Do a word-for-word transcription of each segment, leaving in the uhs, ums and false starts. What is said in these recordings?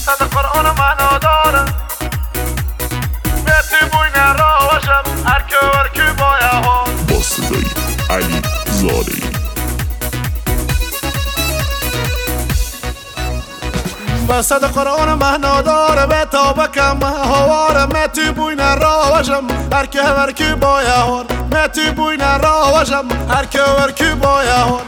صد قرآن معنا داره مهتی بوین راوشم هرکی ورکی باید ها با صدای علی زاری. با صد قرآن معنا داره به تابکم هواره مهتی بوین راوشم هرکی ورکی باید ها مهتی بوین راوشم هرکی ورکی باید ها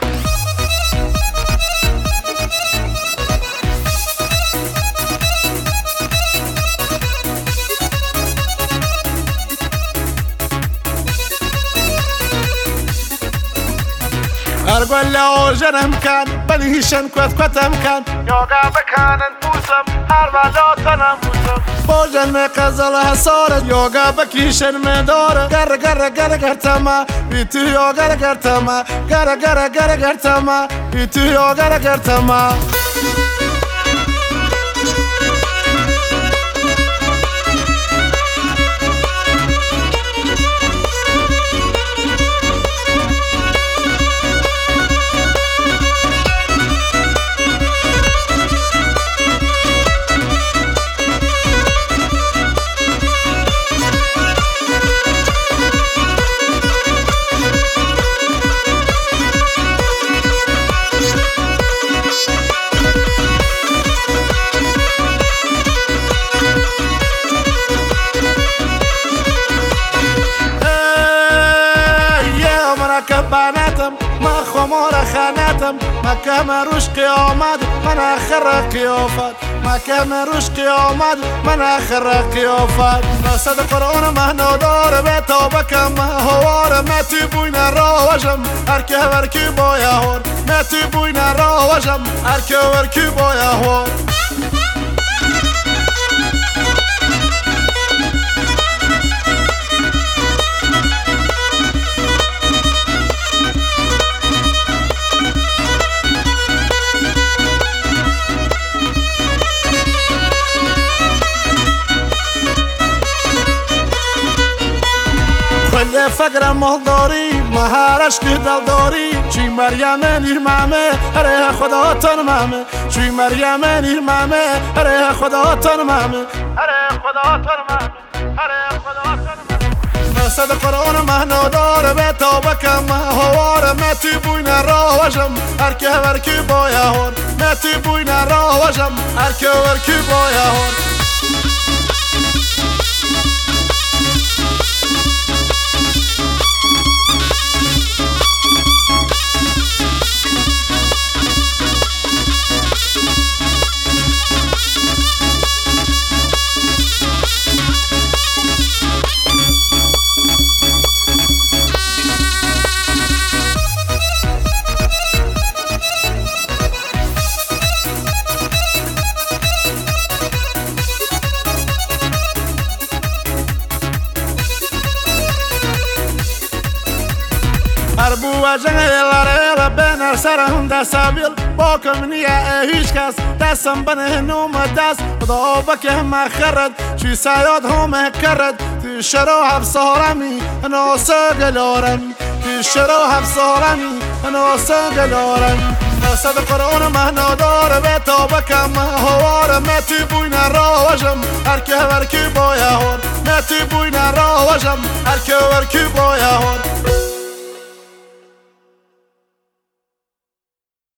ارقل لو جنم كان بلهيشن كوت كوتم كان يوغا بكان نفوسم هربلا تنم موسم بوجن مقزلها صارت يوغا بكيشن مدارة قر قر قر قرتما بيتو يوغا قرتما قر قر قر قرتما بيتو يوغا قرتما كباناتم ما خمور خاناتم ما كامروش قيامات من آخر قيافات ما كامروش قيامات من آخر قيافات ما صد قرآن مهنا دار بتابكم هوار ما تبوين راوجم هركي وركي بايا هور ما تبوين راوجم هركي وركي بايا هور كل فقر مهداري مهارش که دلداری چی مریم نیرمامه اره خدا تنمامه چی مریم نیرمامه اره خدا تنمامه اره خدا تنمامه اره خدا تنمامه صد قرآن مهنا داره به تابکم هواره مهتی بوین راوجم هرکی ورکی باید هور مهتی بوین راوجم هرکی ورکی باید هور اربو جنگلاره بنر سرهم دستابیل باکم نیا هیچ کس دستم بنه نوم دست خدا بکه ما خرد چی سیاد هم کرد تی شرو هف سهرمی انا سگلارمی تی شرو هف سهرمی انا سگلارمی صد قرآن مهنا داره به تابکم هواره مهتی بوین راوجم هرکی ورکی باید هور مهتی بوین راوجم هرکی ورکی باید هور